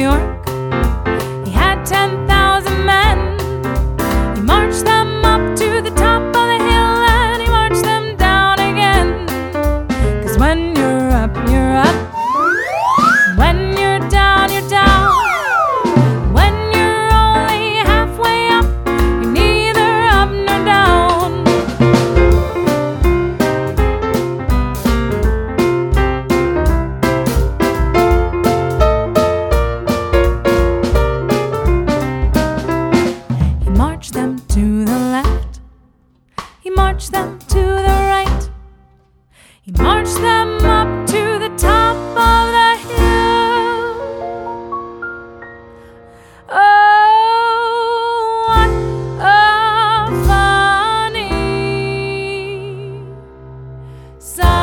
York. He had 10,000 men. He marched them up to the top of the hill, and he marched them down again. 'Cause when you're up, you're up. When you're down, you're down. When you're only halfway up, you're neither up nor down. He marched them to the left. He marched them to the right. He marched them up to the top of the hill. Oh, what a funny sight.